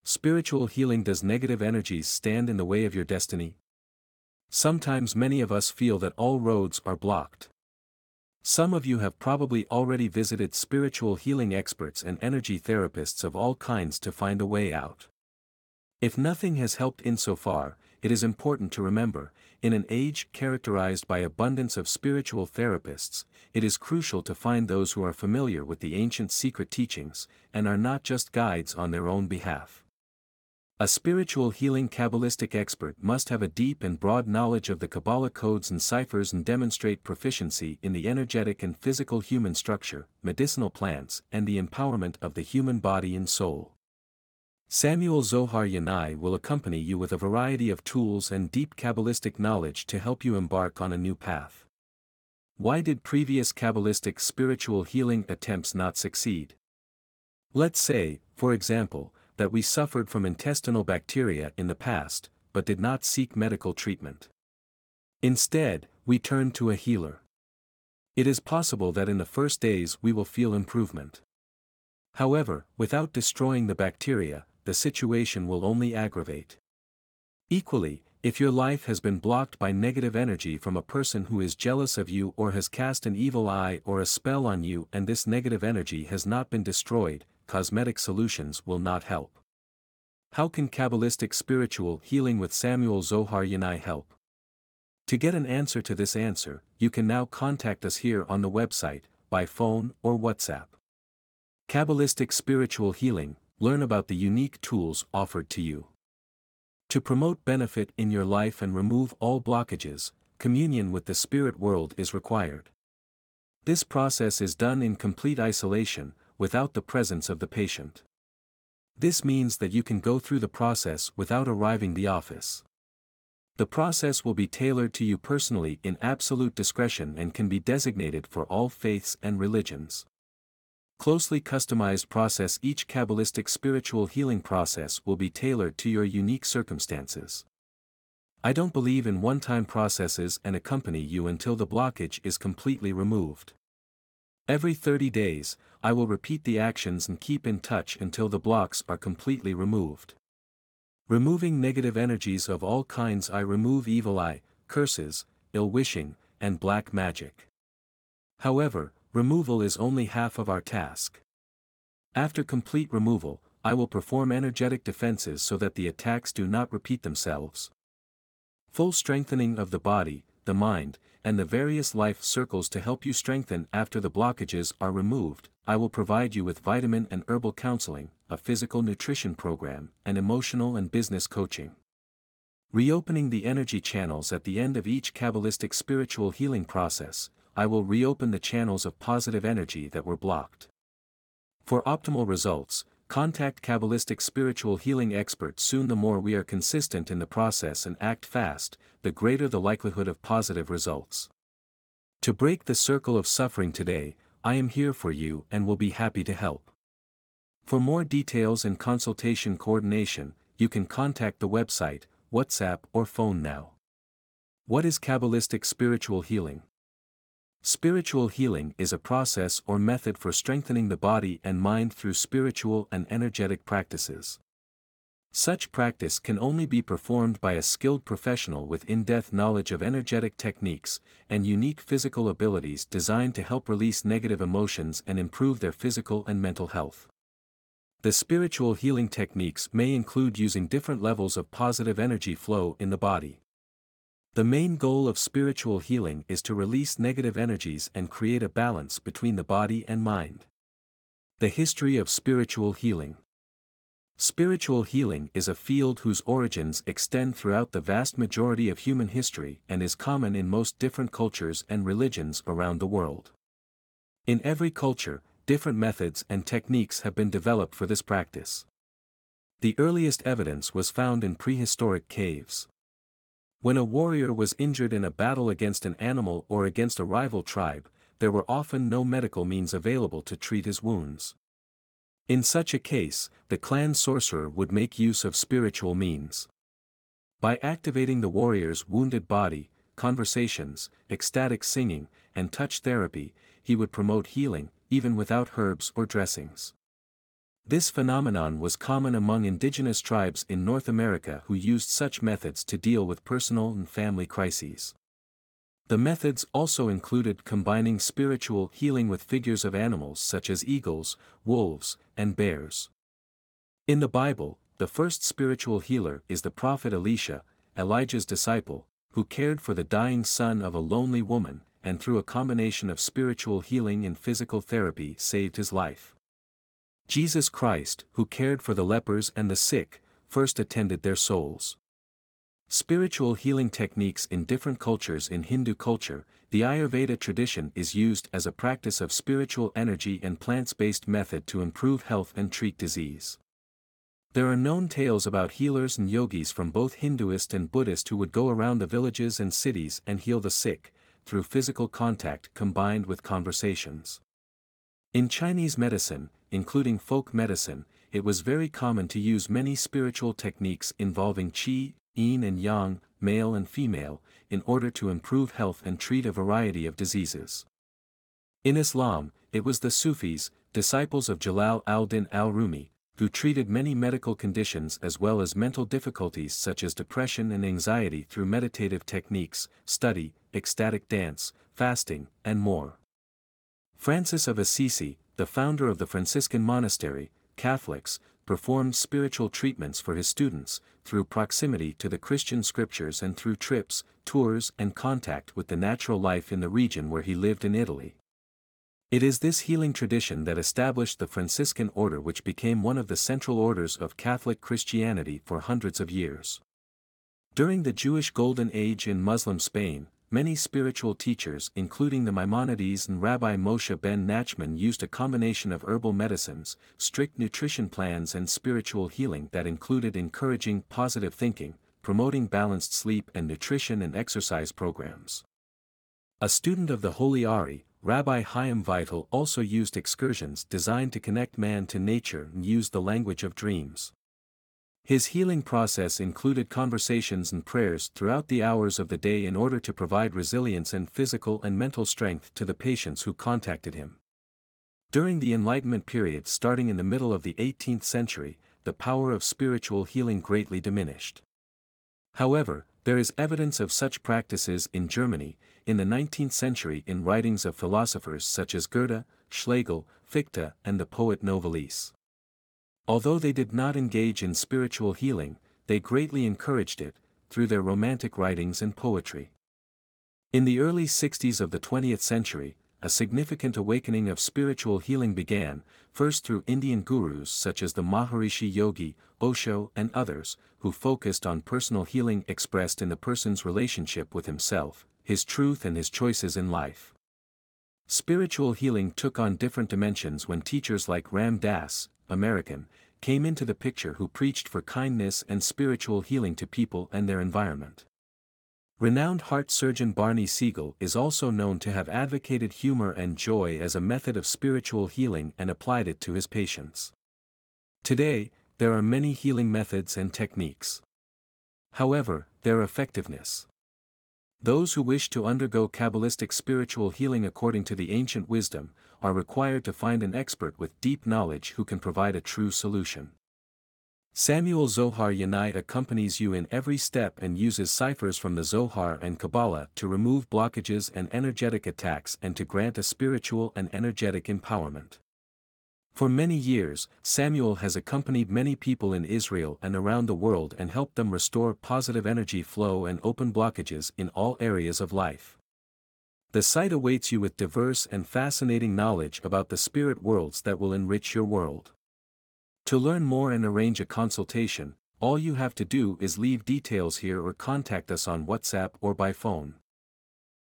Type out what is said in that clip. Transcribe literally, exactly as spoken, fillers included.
spiritual healing. Does negative energies stand in the way of your destiny? Sometimes many of us feel that all roads are blocked. Some of you have probably already visited spiritual healing experts and energy therapists of all kinds to find a way out. If nothing has helped insofar, it is important to remember, in an age characterized by abundance of spiritual therapists, it is crucial to find those who are familiar with the ancient secret teachings, and are not just guides on their own behalf. A spiritual healing Kabbalistic expert must have a deep and broad knowledge of the Kabbalah codes and ciphers and demonstrate proficiency in the energetic and physical human structure, medicinal plants, and the empowerment of the human body and soul. Samuel Zohar Yanai will accompany you with a variety of tools and deep Kabbalistic knowledge to help you embark on a new path. Why did previous Kabbalistic spiritual healing attempts not succeed? Let's say, for example, that we suffered from intestinal bacteria in the past, but did not seek medical treatment. Instead, we turned to a healer. It is possible that in the first days we will feel improvement. However, without destroying the bacteria, the situation will only aggravate. Equally, if your life has been blocked by negative energy from a person who is jealous of you or has cast an evil eye or a spell on you and this negative energy has not been destroyed, cosmetic solutions will not help. How can Kabbalistic spiritual healing with Samuel Zohar Yanai help? To get an answer to this answer, you can now contact us here on the website, by phone or WhatsApp. Kabbalistic spiritual healing, learn about the unique tools offered to you. To promote benefit in your life and remove all blockages, communion with the spirit world is required. This process is done in complete isolation, without the presence of the patient. This means that you can go through the process without arriving the office. The process will be tailored to you personally in absolute discretion and can be designated for all faiths and religions. Closely customized process. Each Kabbalistic spiritual healing process will be tailored to your unique circumstances. I don't believe in one-time processes and accompany you until the blockage is completely removed. Every thirty days, I will repeat the actions and keep in touch until the blocks are completely removed. Removing negative energies of all kinds. I remove evil eye, curses, ill-wishing, and black magic. However, removal is only half of our task. After complete removal, I will perform energetic defenses so that the attacks do not repeat themselves. Full strengthening of the body, the mind, and the various life circles to help you strengthen after the blockages are removed. I will provide you with vitamin and herbal counseling, a physical nutrition program, and emotional and business coaching. Reopening the energy channels. At the end of each Kabbalistic spiritual healing process, I will reopen the channels of positive energy that were blocked. For optimal results, contact Kabbalistic spiritual healing experts soon. The more we are consistent in the process and act fast, the greater the likelihood of positive results. To break the circle of suffering today, I am here for you and will be happy to help. For more details and consultation coordination, you can contact the website, WhatsApp or phone now. What is Kabbalistic spiritual healing? Spiritual healing is a process or method for strengthening the body and mind through spiritual and energetic practices. Such practice can only be performed by a skilled professional with in-depth knowledge of energetic techniques and unique physical abilities designed to help release negative emotions and improve their physical and mental health. The spiritual healing techniques may include using different levels of positive energy flow in the body. The main goal of spiritual healing is to release negative energies and create a balance between the body and mind. The history of spiritual healing. Spiritual healing is a field whose origins extend throughout the vast majority of human history and is common in most different cultures and religions around the world. In every culture, different methods and techniques have been developed for this practice. The earliest evidence was found in prehistoric caves. When a warrior was injured in a battle against an animal or against a rival tribe, there were often no medical means available to treat his wounds. In such a case, the clan sorcerer would make use of spiritual means. By activating the warrior's wounded body, conversations, ecstatic singing, and touch therapy, he would promote healing, even without herbs or dressings. This phenomenon was common among indigenous tribes in North America who used such methods to deal with personal and family crises. The methods also included combining spiritual healing with figures of animals such as eagles, wolves, and bears. In the Bible, the first spiritual healer is the prophet Elisha, Elijah's disciple, who cared for the dying son of a lonely woman, and through a combination of spiritual healing and physical therapy saved his life. Jesus Christ, who cared for the lepers and the sick, first attended their souls. Spiritual healing techniques in different cultures. In Hindu culture, the Ayurveda tradition is used as a practice of spiritual energy and plants-based method to improve health and treat disease. There are known tales about healers and yogis from both Hinduist and Buddhist who would go around the villages and cities and heal the sick, through physical contact combined with conversations. In Chinese medicine, including folk medicine, it was very common to use many spiritual techniques involving qi, yin and yang, male and female, in order to improve health and treat a variety of diseases. In Islam, it was the Sufis, disciples of Jalal al-Din al-Rumi, who treated many medical conditions as well as mental difficulties such as depression and anxiety through meditative techniques, study, ecstatic dance, fasting, and more. Francis of Assisi, the founder of the Franciscan monastery, Catholics, performed spiritual treatments for his students, through proximity to the Christian scriptures and through trips, tours and contact with the natural life in the region where he lived in Italy. It is this healing tradition that established the Franciscan order, which became one of the central orders of Catholic Christianity for hundreds of years. During the Jewish Golden Age in Muslim Spain, many spiritual teachers including the Maimonides and Rabbi Moshe ben Nachman used a combination of herbal medicines, strict nutrition plans and spiritual healing that included encouraging positive thinking, promoting balanced sleep and nutrition and exercise programs. A student of the Holy Ari, Rabbi Chaim Vital also used excursions designed to connect man to nature and used the language of dreams. His healing process included conversations and prayers throughout the hours of the day in order to provide resilience and physical and mental strength to the patients who contacted him. During the Enlightenment period starting in the middle of the eighteenth century, the power of spiritual healing greatly diminished. However, there is evidence of such practices in Germany, in the nineteenth century in writings of philosophers such as Goethe, Schlegel, Fichte and the poet Novalis. Although they did not engage in spiritual healing, they greatly encouraged it, through their romantic writings and poetry. In the early sixties of the twentieth century, a significant awakening of spiritual healing began, first through Indian gurus such as the Maharishi Yogi, Osho and others, who focused on personal healing expressed in the person's relationship with himself, his truth and his choices in life. Spiritual healing took on different dimensions when teachers like Ram Dass, American, came into the picture who preached for kindness and spiritual healing to people and their environment. Renowned heart surgeon Barney Siegel is also known to have advocated humor and joy as a method of spiritual healing and applied it to his patients. Today, there are many healing methods and techniques. However, their effectiveness. Those who wish to undergo Kabbalistic spiritual healing according to the ancient wisdom, are required to find an expert with deep knowledge who can provide a true solution. Samuel Zohar Yanai accompanies you in every step and uses ciphers from the Zohar and Kabbalah to remove blockages and energetic attacks and to grant a spiritual and energetic empowerment. For many years, Samuel has accompanied many people in Israel and around the world and helped them restore positive energy flow and open blockages in all areas of life. The site awaits you with diverse and fascinating knowledge about the spirit worlds that will enrich your world. To learn more and arrange a consultation, all you have to do is leave details here or contact us on WhatsApp or by phone.